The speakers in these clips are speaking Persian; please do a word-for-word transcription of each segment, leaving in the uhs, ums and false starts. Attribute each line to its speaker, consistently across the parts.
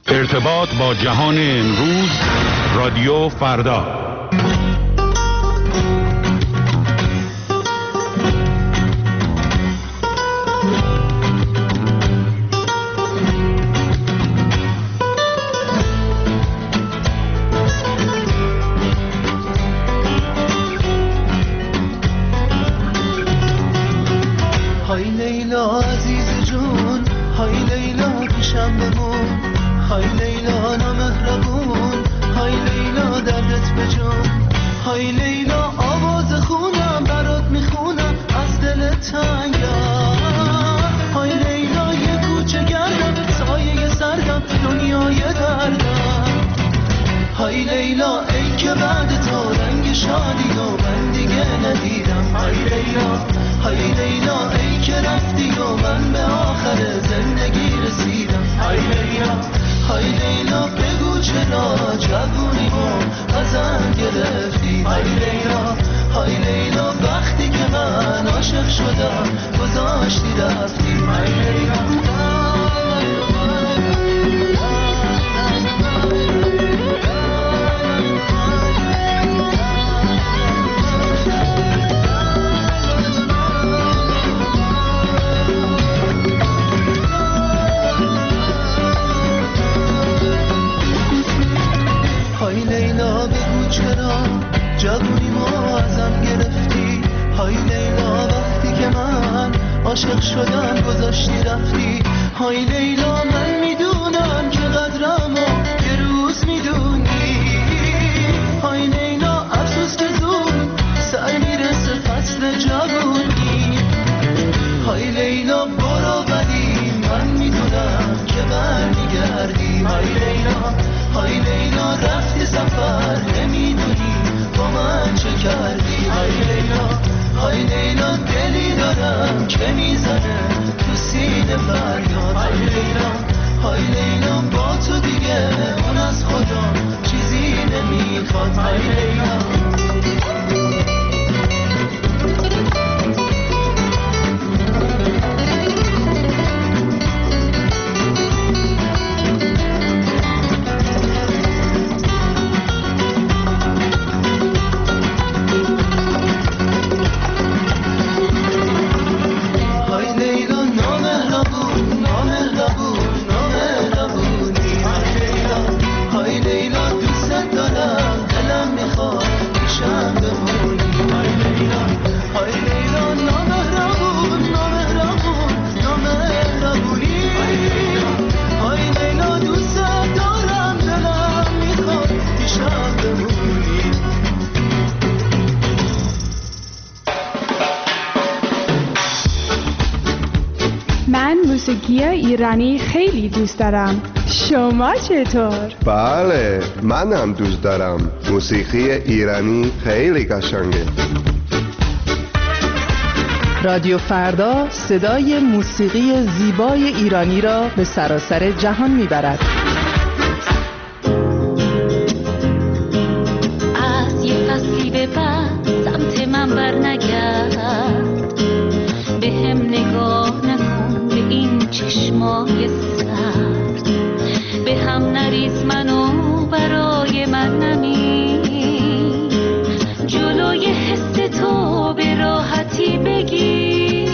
Speaker 1: ارتباط با جهان امروز، رادیو فردا.
Speaker 2: های لیلا عزیز جون، های لیلا پیشم بمون، های لیلا نامهربون، های لیلا دردت بجون، های لیلا آواز خونم برات میخونم از دل تنگم، های لیلا یه کوچه گردم سایه سردم دنیای دردم، های لیلا ای که بعد تو رنگ شادی و من دیگه ندیدم، های لیلا های لیلا ای که رفتی و من به آخر زندگی رسیدم، های لیلا های لیلا بگو چرا جوونیمو ازم گرفتی، های لیلا های لیلا وقتی که من عاشق شدم گذاشتی رفتی، های لیلا. های لیلا بگو چرا جوونیمو ازم گرفتی، های لیلا وقتی که من عاشق شدم گذاشتی رفتی، های لیلا من میدونم که قدرمو یه روز میدونی، های لیلا افسوس که زود سر میرسه فصل جوونی، های لیلا برو ولی من میدونم که برمیگردی، های لیلا های لیلا رفتی سفر نمیدونی با من چه کردی، های لیلا های لیلا دلی دارم که میزنه تو سینه فریاد، های لیلا های لیلا با تو دیگه اون از خدا چیزی نمیخواد، های لیلا.
Speaker 3: موسیقی ایرانی خیلی دوست دارم. شما چطور؟
Speaker 4: بله، منم دوست دارم. موسیقی ایرانی خیلی قشنگه.
Speaker 5: رادیو فردا صدای موسیقی زیبای ایرانی را به سراسر جهان میبرد.
Speaker 6: از یه فصلی به بعد سمت من بر نگرد، به هم نگاه نکن به این چشمای سرد، به هم نریز منو برای من نمیر، جلوی حس تو به راحتی بگیر،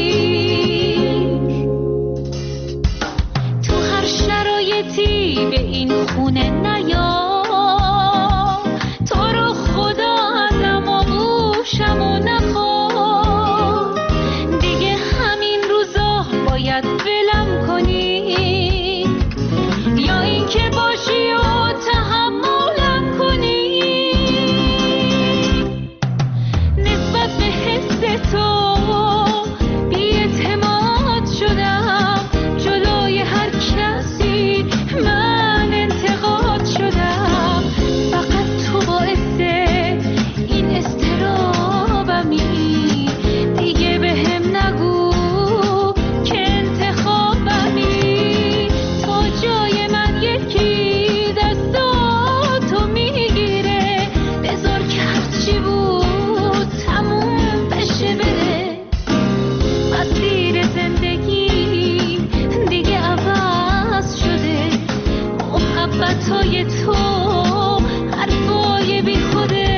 Speaker 6: تو هر شرایطی به این خونه نیا، تو رو خدا ازم آغوشم و نخواه، دیگه همین روزا باید ولم کنی، یا این که باشی و تحملم کنی، نسبت به حس تو بی اعتماد شدم، جلوی هر کسی من انتقاد شدم. محبتای تو حرفای بی خوده.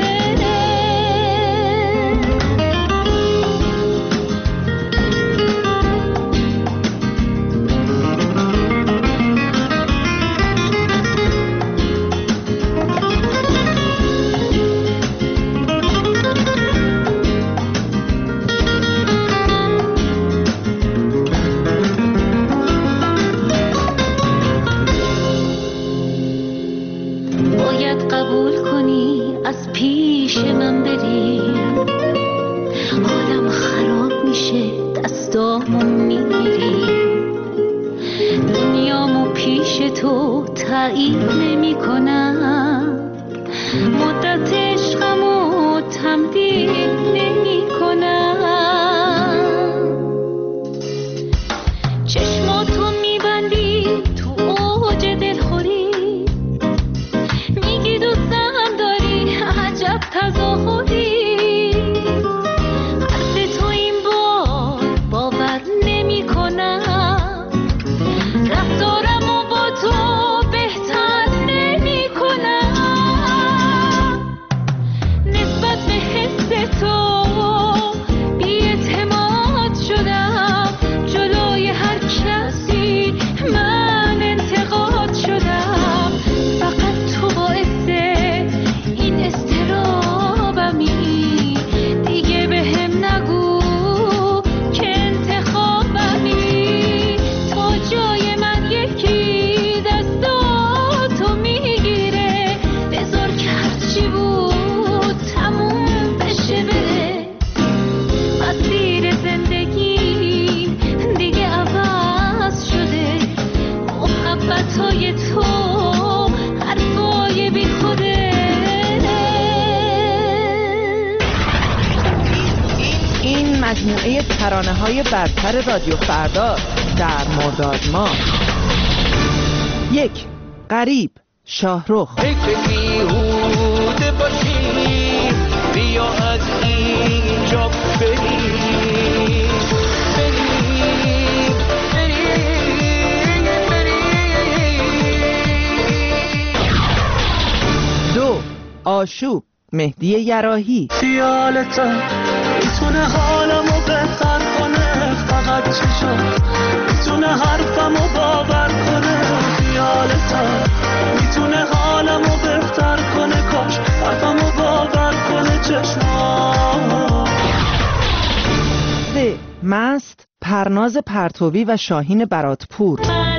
Speaker 6: قبول کنی از پیش من بری، حالم خراب میشه دستامو میگیری، دنیامو پیش تو تایید نمی کنم، مدت عشقمو تمدید نمی کنم. چشماتو میبندی تو اوج دلخوری، میگی دوستم داری عجب تظاهری، حرف تو این بار باور نمی کنم، رفتارمو با تو بهتر نمی کنم. نسبت به حس تو بی اعتماد شدم، جلوی هر کسی من انتقاد شدم، فقط تو باعث این استرابمی، دیگه به هم نگو که انتخابمی، تا جای من یکی دستاتو میگیره، بذار که هرچی بود تموم بشه بره، مسیر زندگی دیگه عوض شده، محبتای تو حرفای بی خوده.
Speaker 5: این مجموعه ترانه‌های برتر رادیو فردا در مرداد ماه. یک، غریب، شاهرخ.
Speaker 2: فکر بیهوده باشی، بیا از اینجا بریم بریم بریم بریم.
Speaker 5: دو، آشوب، مهدی یراحی.
Speaker 2: خیالتا میتونه حالمو بهتر کنه، فقط چشم میتونه حرفمو باور کنه. خیالتا میتونه حالمو بهتر کنه، کاش حرفمو باور کنه چشمام.
Speaker 5: سه، مست، پرناز پرتوی و شاهین براتپور.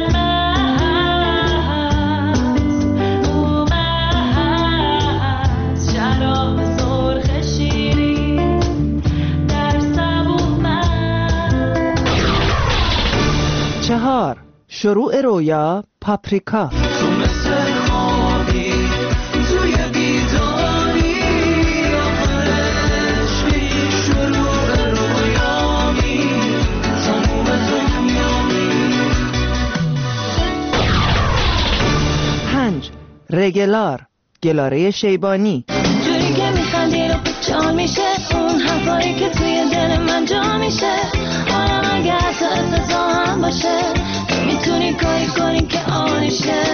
Speaker 5: چهار، شروع رویا، پاپریکا.
Speaker 2: تو مثل خوابی توی بیداری، آخرش شروع رویامی، تموم دنیامی.
Speaker 5: پنج، رگلار، گلاره شیبانی.
Speaker 6: جوری که میخندی رو جا میشه، اون حرفایی که توی دل من جا میشه، آرام اگه حتی افتضا هم باشه، میتونی کاری کنی که آنشه.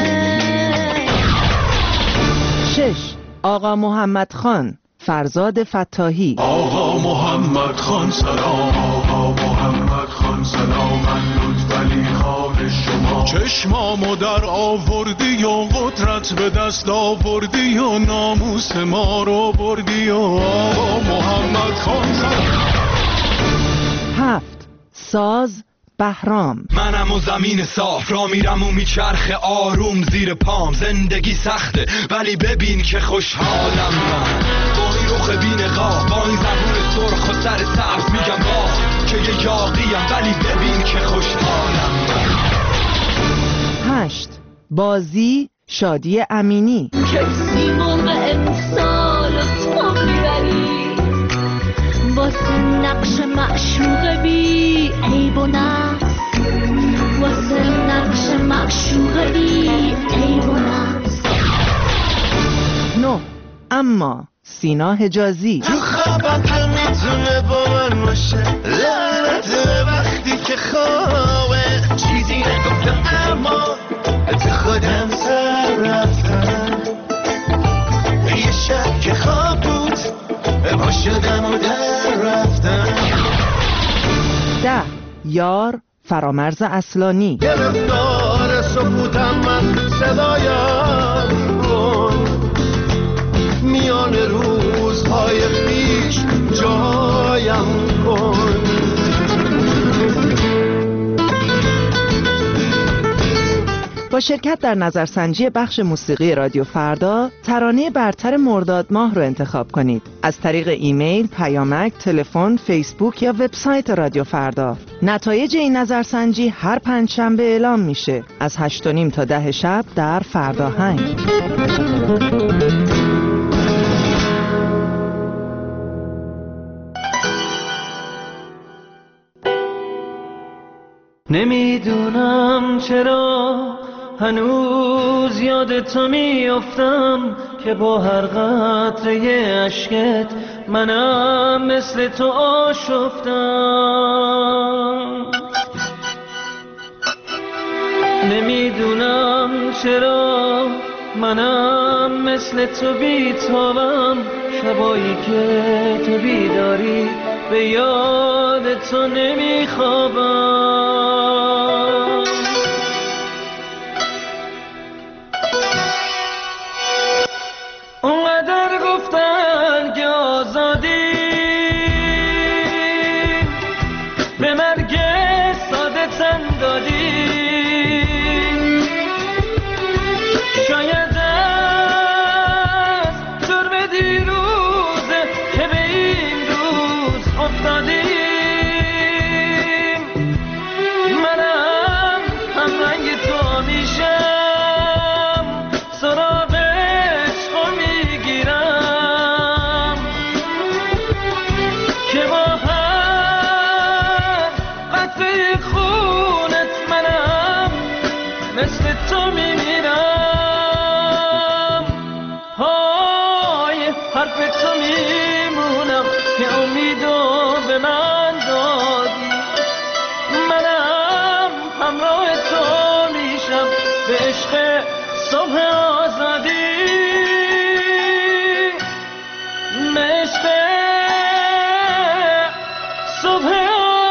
Speaker 5: شش، آقا محمد خان، فرزاد فتاحی.
Speaker 7: آقا محمد خان سلام، آقا محمد خان سلام، من لطفعلی خان شما. چشمامو در آوردی و قدرت به دست آوردی و ناموس ما رو بردی و آقا محمد خان سلام.
Speaker 5: هفت، ساز، بهرام.
Speaker 8: منم و زمین صاف را میرم و میچرخه آروم زیر پام، زندگی سخته ولی ببین که خوشحالم من، با این رخ بی نقاب، با این زبون سرخ و سر سبز میگم با که یه یاقیم، ولی ببین که خوشحالم من.
Speaker 5: هشت، بازی، شادی امینی.
Speaker 6: کسی موقع امسال و تو میبری، واسه نقش معشوق بی عیب و نقص، واسه نقش معشوق بی عیب و نقص.
Speaker 5: نه، اما، سینا حجازی.
Speaker 2: تو خوابت میتونه با من باشه، لعنت وقتی که خوابه، چیزی نگفتم اما به خودم سر
Speaker 5: یار فرامرز اصلانی.
Speaker 2: گرفتار سکوتم من صدایم کن، میان روزهای پیش جایم کن.
Speaker 5: با شرکت در نظرسنجی بخش موسیقی رادیو فردا ترانه برتر مرداد ماه رو انتخاب کنید از طریق ایمیل، پیامک، تلفن، فیسبوک یا وبسایت رادیو فردا. نتایج این نظرسنجی هر پنجشنبه اعلام میشه از هشت و نیم تا ده شب در فرداهنگ.
Speaker 2: نمیدونم چرا هنوز یاد تو میافتم که با هر قطره اشکت منم مثل تو آشفتم. نمیدونم چرا منم مثل تو بیتابم، شبایی که تو بیداری به یاد تو نمیخوابم. اونقدر گفتن که آزادی به مرگ ساده تن دادی، شاید از جرم دیروزه که به این روز افتادیم. منم هم رنگ تو میشم، سراغ عشق میگیرم که با هر قطره خونت منم مثل تو میمیرم. های حرف تو میمونم که امیدو به من دادی، منم همراه تو میشم به عشق صبح آزادی، به عشق صبح آزادی.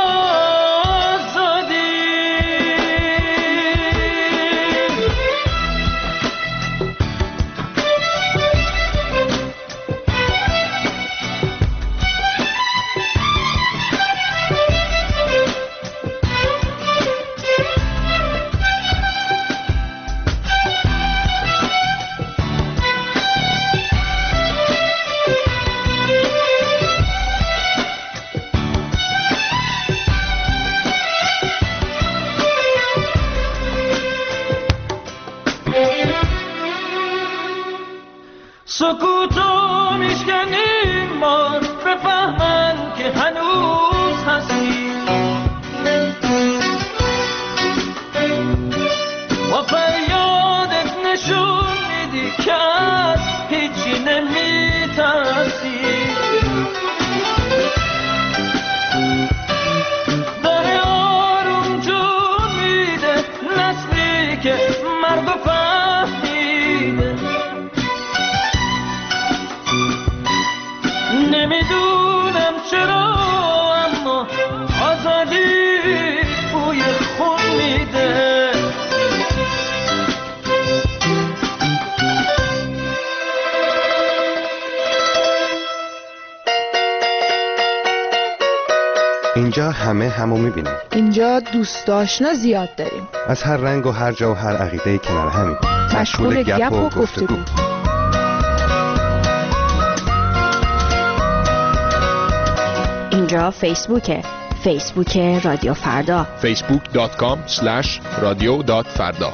Speaker 2: سکوتو میشکنیم ما بفهمن که هنوز هستی، با فریادت نشون میدی که از هیچی نمیترسی. داره آروم جون میده نسلی که مرگ و فهمیده. نمیدونم چرا اما آزادی بوی خون میده.
Speaker 4: اینجا همه همو میبینیم.
Speaker 3: اینجا دوست آشنا زیاد داریم،
Speaker 4: از هر رنگ و هر جا و هر عقیده‌ای کنار همیم،
Speaker 3: مشغول گپ و گفتگو.
Speaker 9: اینجا فیسبوکه، فیسبوک رادیو فردا،
Speaker 10: فیسبوک دات کام اسلش رادیو دات فردا.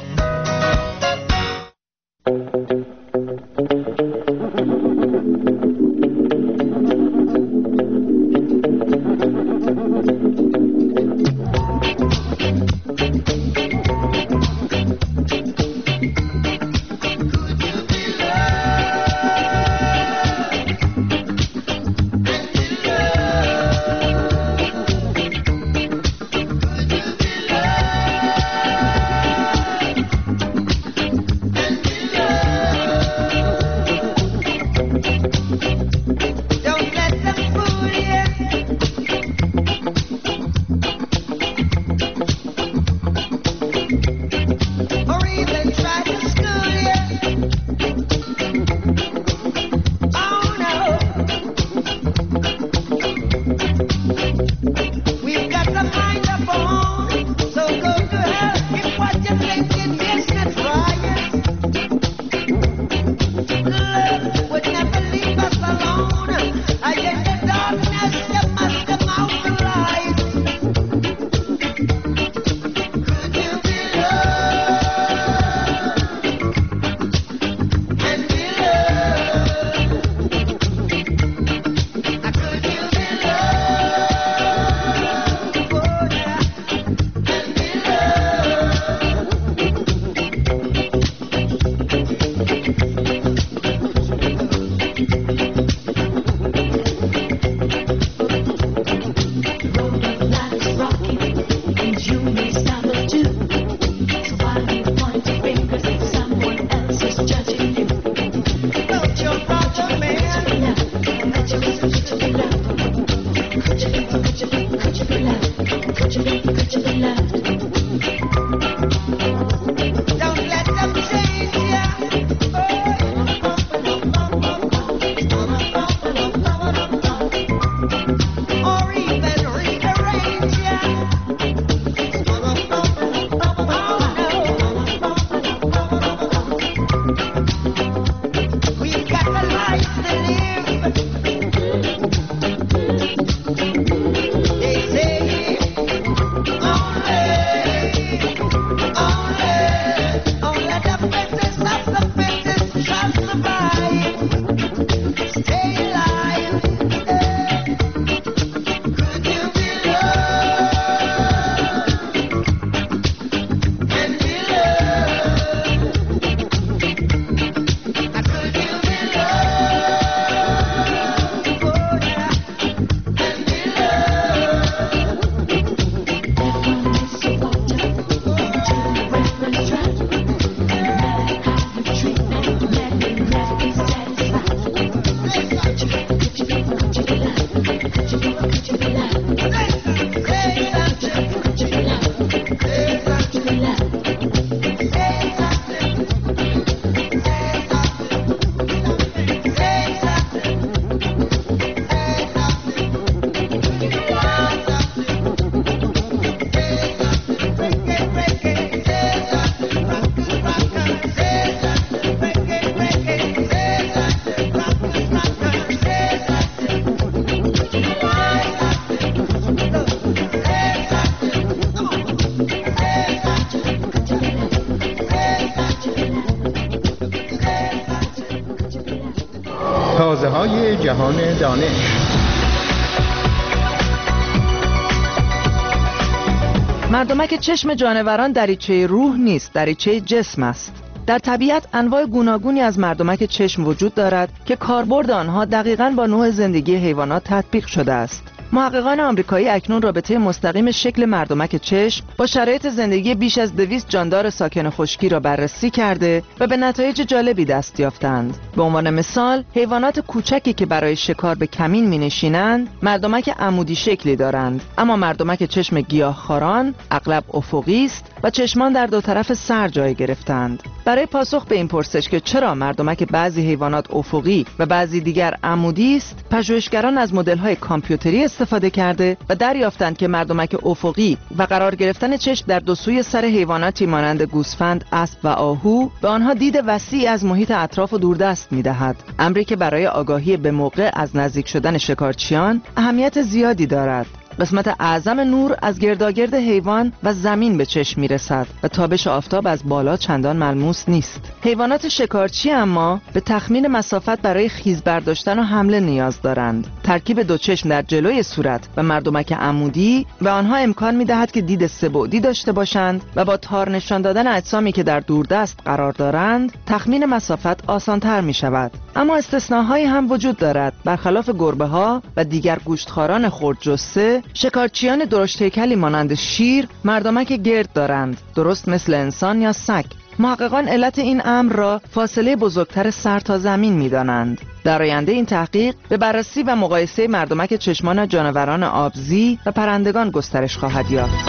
Speaker 10: تازه های جهان دانش.
Speaker 5: مردمک چشم جانوران دریچه روح نیست، دریچه جسم است. در طبیعت انواع گوناگونی از مردمک چشم وجود دارد که کاربرد آنها دقیقاً با نوع زندگی حیوانات تطبیق شده است. محققان آمریکایی اکنون رابطه مستقیم شکل مردمک چشم با شرایط زندگی بیش از دویست جاندار ساکن خشکی را بررسی کرده و به نتایج جالبی دست یافتند. به عنوان مثال، حیوانات کوچکی که برای شکار به کمین می‌نشینند، مردمک عمودی شکلی دارند، اما مردمک چشم گیاهخواران اغلب افقی است و چشمان در دو طرف سر جای گرفتند. برای پاسخ به این پرسش که چرا مردمک بعضی حیوانات افقی و بعضی دیگر عمودی است، پژوهشگران از مدل‌های کامپیوتری استفاده کرده و دریافتند که مردمک افقی و قرار گرفتن چشم در دو سوی سر حیواناتی مانند گوسفند، اسب و آهو به آنها دید وسیع از محیط اطراف و دوردست می‌دهد. امری که برای آگاهی به موقع از نزدیک شدن شکارچیان اهمیت زیادی دارد. قسمت اعظم نور از گرداگرد حیوان و زمین به چشم میرسد و تابش آفتاب از بالا چندان ملموس نیست. حیوانات شکارچی اما به تخمین مسافت برای خیز برداشتن و حمله نیاز دارند. ترکیب دو چشم در جلوی صورت و مردمک عمودی به آنها امکان میدهد که دید سه‌بعدی داشته باشند و با تار نشان دادن اجسامی که در دوردست قرار دارند تخمین مسافت آسانتر می شود. اما استثناهایی هم وجود دارد. برخلاف گربه‌ها و دیگر گوشتخواران خردجسته، شکارچیان درشت هیکلی مانند شیر مردمک گرد دارند، درست مثل انسان یا سگ. محققان علت این امر را فاصله بزرگتر سر تا زمین می‌دانند. در آینده این تحقیق به بررسی و مقایسه مردمک چشمان جانوران آبزی و پرندگان گسترش خواهد یافت.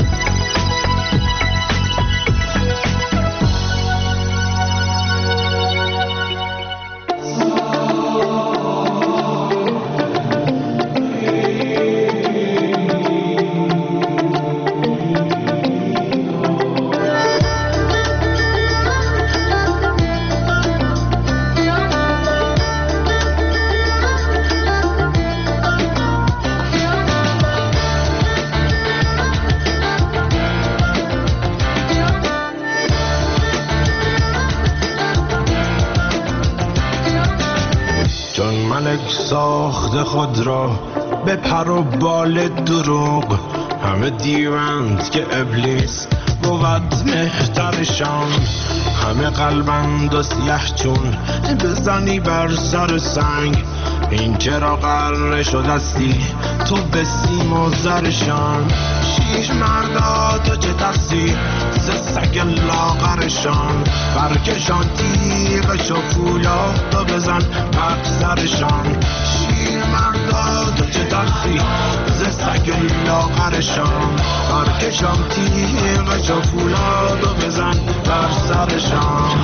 Speaker 11: ساخت خود را به پر و بال دروغ، همه دیوند که ابلیس بود مهترشان، همه قلبند و سیه چون بزنی بر سر سنگ، این چرا قرار شدستی تو به سیم و زرشان. شیش مردا تو چه ترسی ز سگ لاغرشان، برکشان تیغش و فولاد و بزن بر سرشان. شیر مردا تو چه ترسی ز سگ لاغرشان، برکشان تیغش و فولاد و بزن بر سرشان.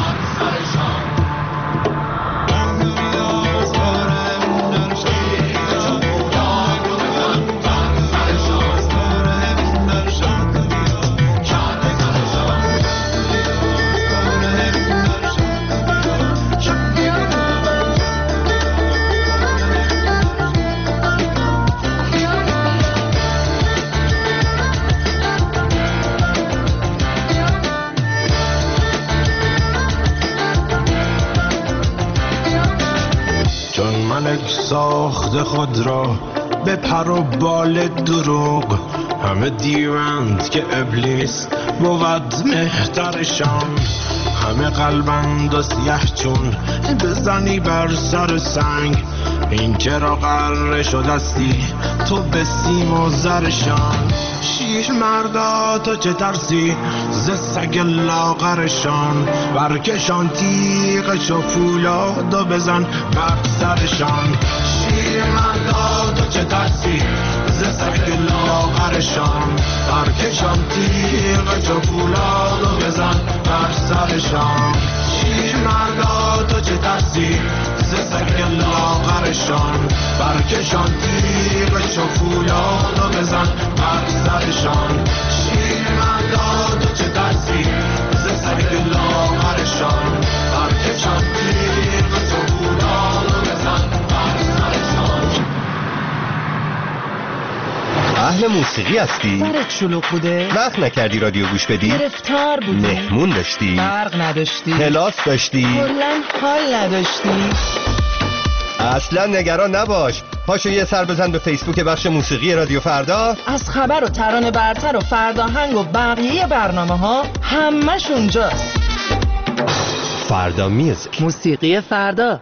Speaker 11: ساخت خود را به پر و بال دروغ، همه دیوند که ابلیس بود مهترشان، همه قلبند و سیه چون بزنی بر سر سنگ، این چرا قرار شدستی تو به سیم و زرشان. شیش مردا تو چه ترسی ز سگ لاغرشان، برکشان تیغش و فولاد و بزن بر سرشان. شیر مردا تو چه ترسی ز سگ لاغرشان، برکشان تیغش و فولاد و بزن بر سرشان. شیر مردا تو چه ترسی ز سگ لاغرشان، برکشان تیغش و فولاد و بزن بر سرشان. شیر مردا تو چه ترسی ز سگ لاغرشان، برکشان تیغش و فولاد و بزن بر سرشان.
Speaker 12: اهل موسیقی هستی؟
Speaker 5: سرت شلوغ بوده؟
Speaker 12: وقت نکردی رادیو گوش بدی؟
Speaker 5: گرفتار بودی؟
Speaker 12: مهمون داشتی؟
Speaker 5: برق نداشتی؟
Speaker 12: کلاس داشتی؟
Speaker 5: کلاً حال نداشتی؟
Speaker 12: اصلا نگران نباش. پاشو یه سر بزن به فیسبوک بخش موسیقی رادیو فردا.
Speaker 5: از خبر و ترانه برتر و فرداهنگ و بقیه برنامه ها همش اونجاست.
Speaker 12: فردا میوزیک،
Speaker 5: موسیقی فردا.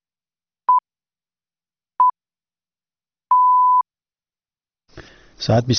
Speaker 13: ساعت